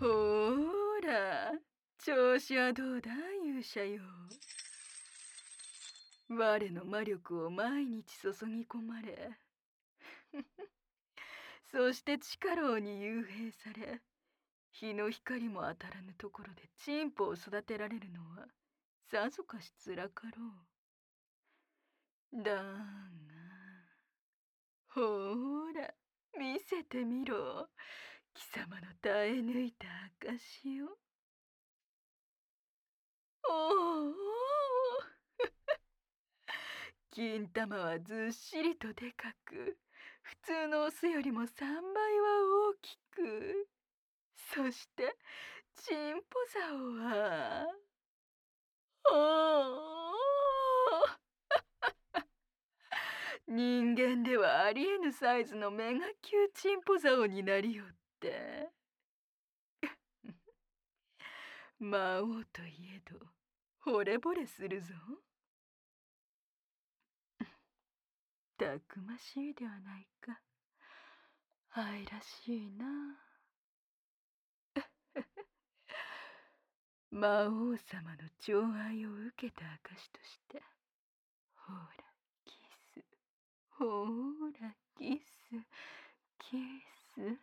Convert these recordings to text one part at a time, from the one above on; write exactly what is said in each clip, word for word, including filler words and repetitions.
ほーら、調子はどうだ、勇者よ。我の魔力を毎日注ぎ込まれ、そして地下牢に幽閉され、日の光も当たらぬところでチンポを育てられるのは、さぞかしつらかろう。だが、ほーら、見せてみろ。貴様の耐え抜いた証を。おお、金玉はずっしりとでかく、普通のオスよりもさんばいは大きく、そしてチンポ竿は、おお、人間ではありえぬサイズのメガ級チンポ竿になりよって。魔王といえど、惚れ惚れするぞ。たくましいではないか。愛らしいな。魔王様の寵愛を受けた証として、ほら、キス。ほら、キス。キス。うん、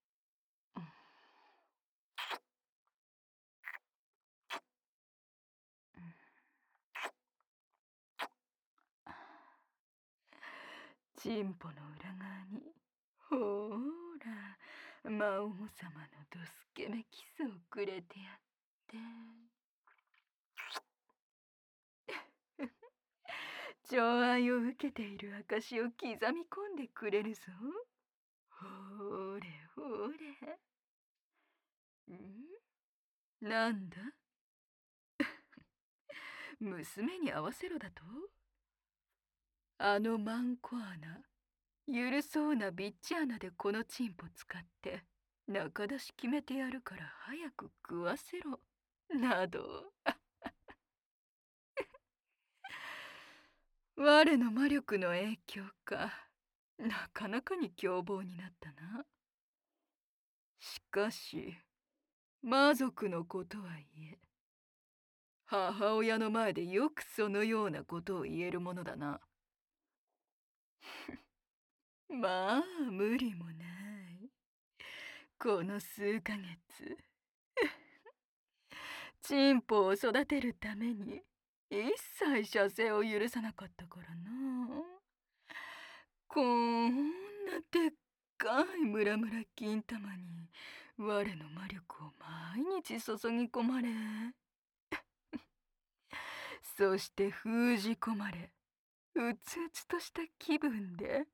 チンポの裏側に、ほら、魔王様のドスケベキスをくれてやって。寵愛を受けている証を刻み込んでくれるぞ。ほれほれ。ん、なんだ、娘に会わせろだと。あのマンコ穴、ゆるそうなビッチ穴でこのチンポ使って中出し決めてやるから早く食わせろなど。我の魔力の影響か、なかなかに凶暴になったな。しかし魔族のことはいえ、母親の前でよくそのようなことを言えるものだな。まあ無理もない。この数ヶ月、チンポを育てるために一切射精を許さなかったからな。こんなでっかいムラムラ金玉に我の魔力を毎日注ぎ込まれ、そして封じ込まれ、うつうつとした気分で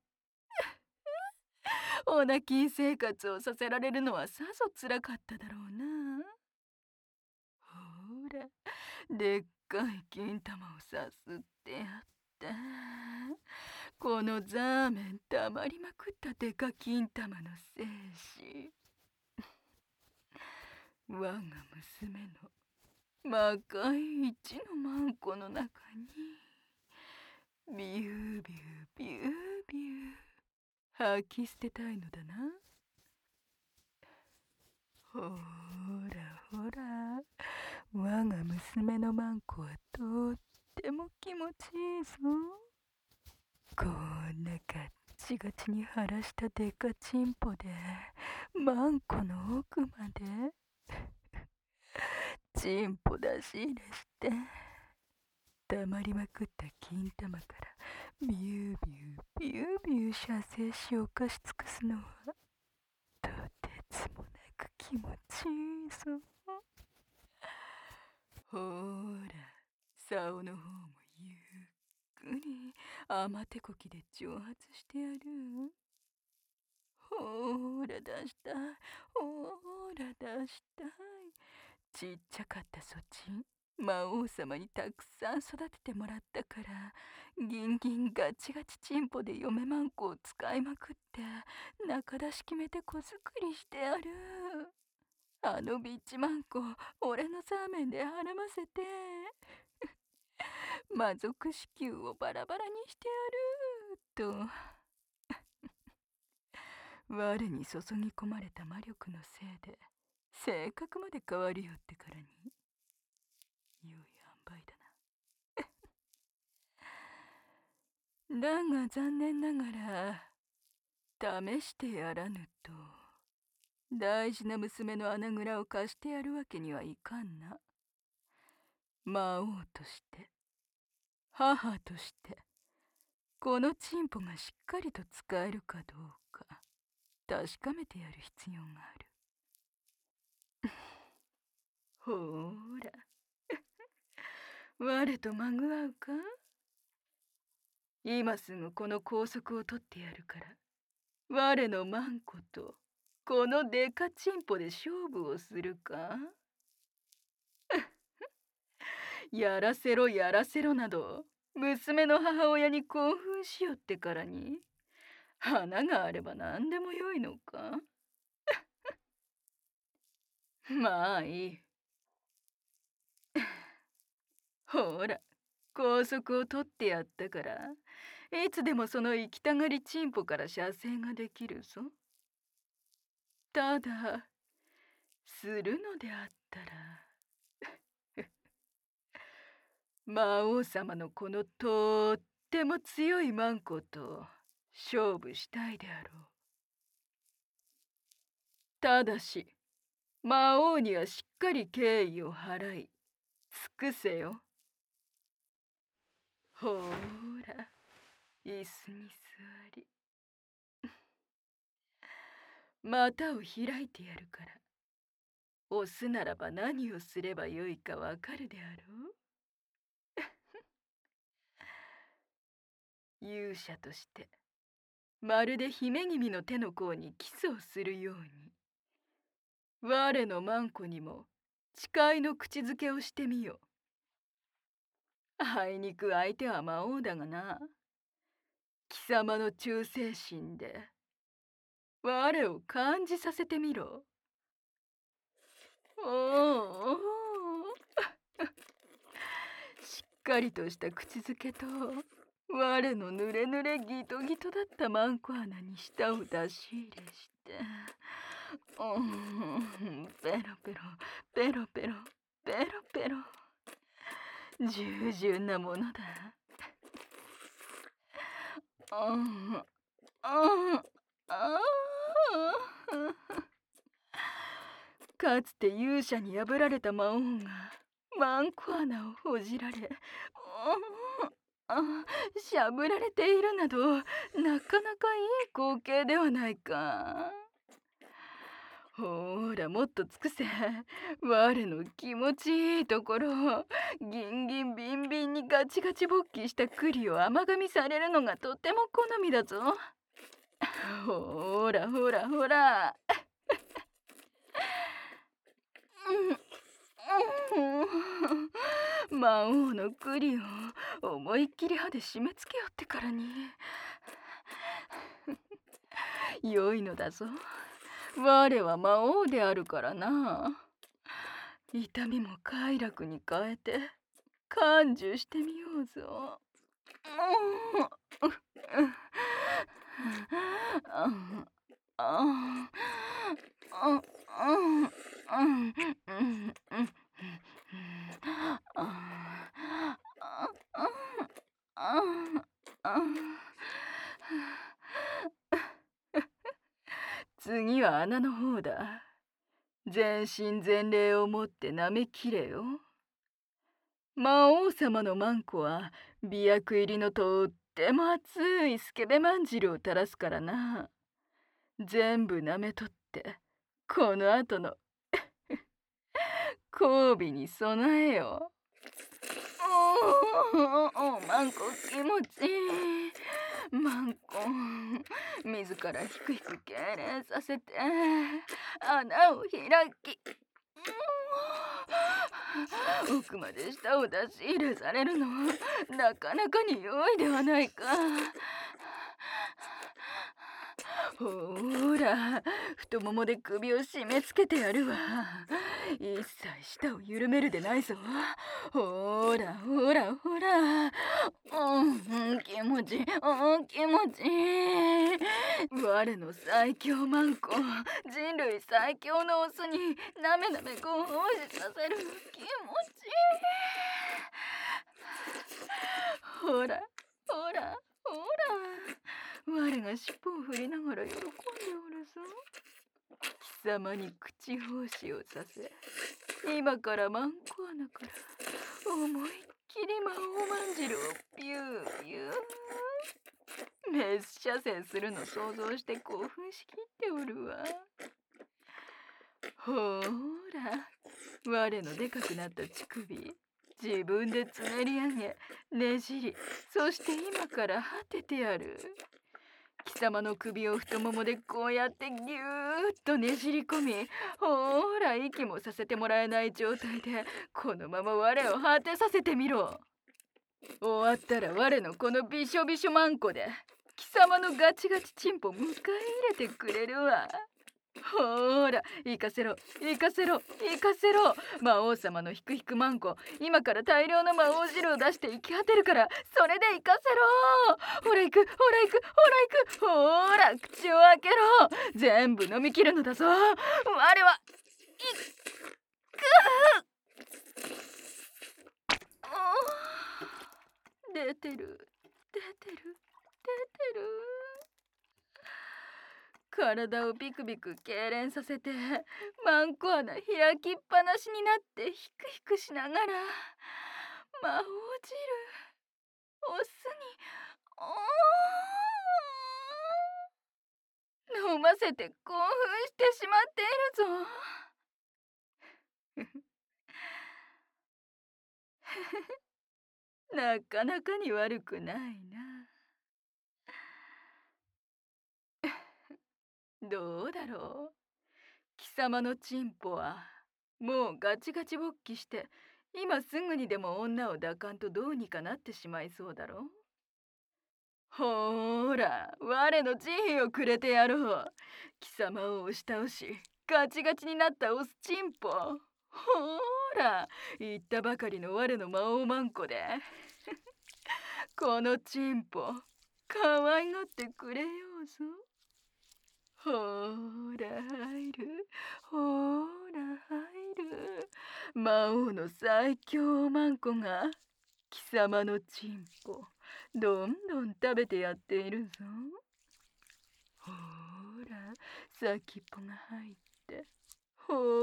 オナキン生活をさせられるのはさぞつらかっただろうな。ほら、でっかい金玉をさすってやって、このザーメンたまりまくったデカ金玉の精子、我が娘の魔界一のマンコの中にビュービュービュービュー吐き捨てたいのだな。ほらほら、我が娘のマンコはとっても気持ちいいぞ。こんなガッチガチに腫らしたデカチンポでマンコの奥までチンポ出し入れして、たまりまくった金玉からビュービュービュービュー射精し犯し尽くすのはとてつもなく気持ちいいぞ。ほーら、竿の方もゆっくり甘手こきで蒸発してやる。ほーら出したい、ほーら出したい。ちっちゃかったそちん、魔王様にたくさん育ててもらったから、ギンギンガチガチチンポで嫁マンコを使いまくって中出し決めて子作りしてやる。あのビッチマンコ、俺のサーメンではらませて魔族子宮をバラバラにしてやると。我に注ぎ込まれた魔力のせいで性格まで変わりよってからに。良い塩梅だな。だが残念ながら試してやらぬと大事な娘の穴蔵を貸してやるわけにはいかんな。魔王として母としてこのチンポがしっかりと使えるかどうか確かめてやる必要がある。ほーら我とまぐわうか。今すぐこの拘束を取ってやるから我のマンコとこのデカチンポで勝負をするか。やらせろやらせろなど娘の母親に興奮しよってからに花があれば何でもよいのか。まあいい。ほら拘束を取ってやったからいつでもその行きたがりチンポから射精ができるぞ。ただするのであったら魔王様のこのとっても強いマンコと勝負したいであろう。ただし魔王にはしっかり敬意を払い尽くせよ。ほーら椅子に座り股を開いてやるからオスならば何をすればよいかわかるであろう。勇者としてまるで姫君の手の甲にキスをするように我のマンコにも誓いの口づけをしてみよ。あいにく相手は魔王だがな。貴様の忠誠心で我を感じさせてみろ。おおしっかりとした口づけと我のぬれぬれギトギトだったマンコ穴に舌を出し入れしてうんペロペロペロペロペロペロ従順なものだ。うんうんああかつて勇者に破られた魔王がマンコ穴をほじられあしゃぶられているなどなかなかいい光景ではないか。ほーらもっと尽くせ。我の気持ちいいところギンギンビンビンにガチガチ勃起した栗を甘噛みされるのがとても好みだぞ。ほーらほらほら魔王の栗を思いっきり歯で締め付けよってからに良いのだぞ。我は魔王であるからな。痛みも快楽に変えて感受してみようぞ。次は穴の方だ。全身全霊をもって舐めきれよ。魔王様のマンコは媚薬入りのとっても熱いスケベまん汁を垂らすからな。全部舐めとってこの後の交尾に備えよ。おおマンコ気持ちいい。マンコ自らひくひく敬礼させて穴を開き奥まで舌を出し入れされるのはなかなかに良いではないか。ほーら太ももで首を締め付けてやるわ。 一切舌を緩めるでないぞ。ほらほらほら。うん、気持ちいい、うん、気持ちいい。我の最強マンコ、人類最強のオスになめなめご奉仕させる。気持ちいい。ほらほらほら。我が尻尾を振りながら喜んでおるぞ。貴様に口奉仕をさせ、今からマンコ穴から思いっきり魔王まんじるをビュービュー滅射精するの想像して興奮しきっておるわ。ほーら、我のでかくなった乳首、自分でつねり上げ、ねじり、そして今から果ててやる。貴様の首を太ももでこうやってぎゅーっとねじり込み、ほーら息もさせてもらえない状態でこのまま我を果てさせてみろ。終わったら我のこのびしょびしょマンコで貴様のガチガチチンポ迎え入れてくれるわ。ほーら行かせろ行かせろ行かせろ。魔王様のひくひくマンコ、今から大量の魔王汁を出して生き果てるから、それで行かせろ。ほら行くほら行くほら行く。ほーら口を開けろ。全部飲み切るのだぞ。我は行く。出てる出てる出てる。体をビクビク痙攣させてマンコ穴開きっぱなしになってヒクヒクしながら魔王汁オスにおー飲ませて興奮してしまっているぞ。なかなかに悪くないな。どうだろう。貴様のチンポはもうガチガチ勃起して今すぐにでも女を抱かんとどうにかなってしまいそうだろう。ほーら我の慈悲をくれてやろう。貴様を押し倒しガチガチになったオスチンポ。ほーら言ったばかりの我の魔王マンコでこのチンポ可愛がってくれようぞ。ほーら入るほーら入る。魔王の最強マンコが貴様のチンポどんどん食べてやっているぞ。ほーら先っぽが入ってほー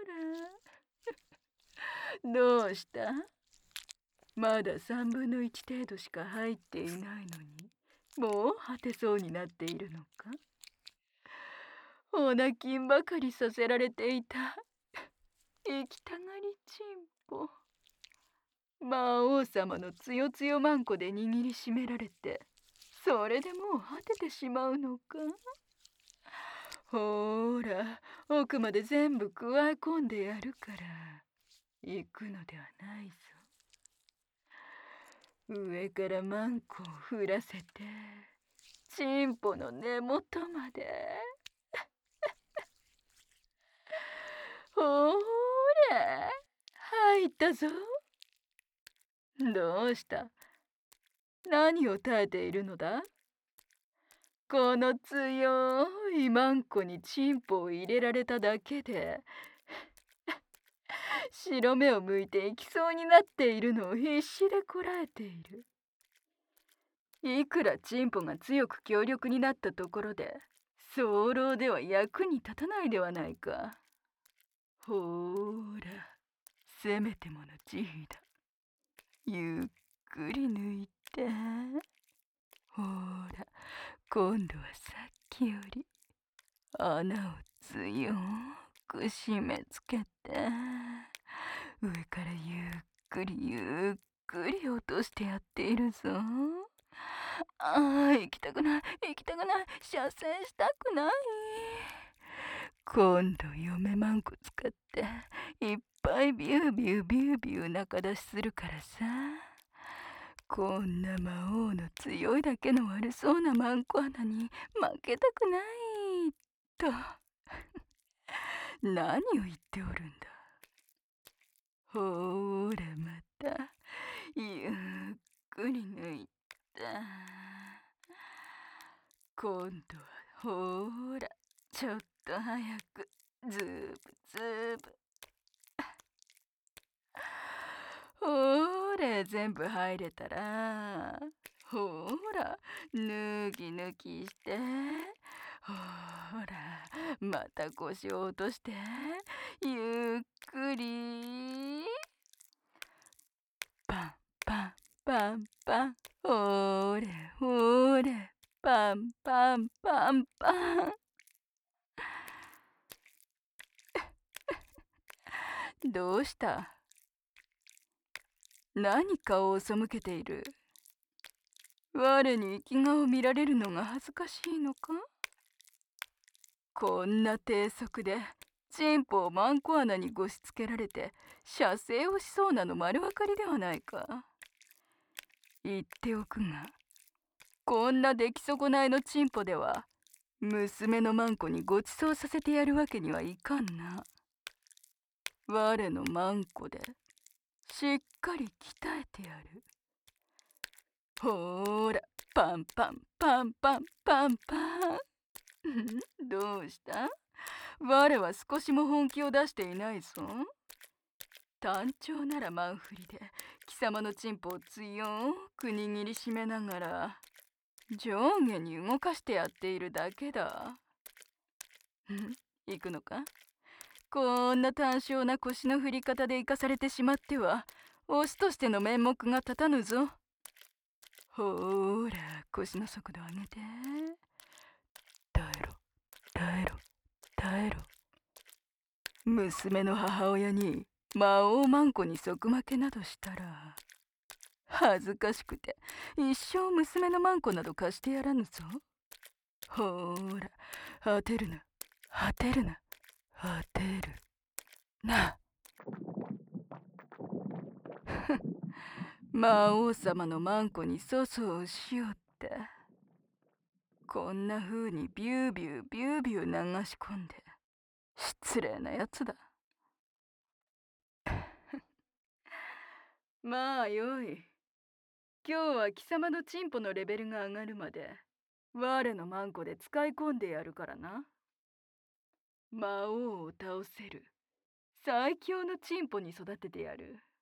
らどうした。まださんぶんのいち程度しか入っていないのにもう果てそうになっているのか。お泣きんばかりさせられていた生きたがりチンポ。魔王様のつよつよマンコで握りしめられてそれでもう果ててしまうのか。ほーら奥まで全部くわえ込んでやるから行くのではないぞ。上からマンコを振らせてチンポの根元までほーら入ったぞ。どうした。何を耐えているのだ。この強いマンコにチンポを入れられただけで白目を向いていきそうになっているのを必死でこらえている。いくらチンポが強く強力になったところで早漏では役に立たないではないか。ほーらせめてもの慈悲だ。ゆっくり抜いてほーら今度はさっきより穴を強く締め付けて上からゆっくりゆっくり落としてやっているぞ。ああ行きたくない行きたくない射精したくない。今度嫁マンコ使っていっぱいビュービュービュービュー中出しするからさ。こんな魔王の強いだけの悪そうなマンコ穴に負けたくないと何を言っておるんだ。 ほーらまたゆっくり抜いた。今度はほーらちょっと早くズーブズーブ。ほーら全部入れたらほーら抜き抜きして、ほーらまた腰を落としてゆっくりパンパンパンパン、ほーれほーれパンパンパンパン。どうした？何顔を背けている？我に生き顔を見られるのが恥ずかしいのか？こんな低速でチンポをマンコ穴にごしつけられて射精をしそうなの丸分かりではないか。言っておくが、こんな出来損ないのチンポでは娘のマンコにごちそうさせてやるわけにはいかんな。我のマンコでしっかり鍛えてやる。ほーらパンパンパンパンパンパン。どうした？我は少しも本気を出していないぞ。単調ならマン振りで貴様のチンポを強く握りしめながら上下に動かしてやっているだけだ。行くのか？こんな単小な腰の振り方で生かされてしまってはオスとしての面目が立たぬぞ。ほーら腰の速度上げて、耐えろ耐えろ耐えろ。娘の母親に魔王マンコに即負けなどしたら恥ずかしくて一生娘のマンコなど貸してやらぬぞ。ほーら当てるな当てるな当てるな。魔王様のマンコに粗相をしよって、こんな風にビュービュービュービュー流し込んで失礼なやつだ。まあよい。今日は貴様のチンポのレベルが上がるまで我のマンコで使い込んでやるからな。魔王を倒せる最強のチンポに育ててやる。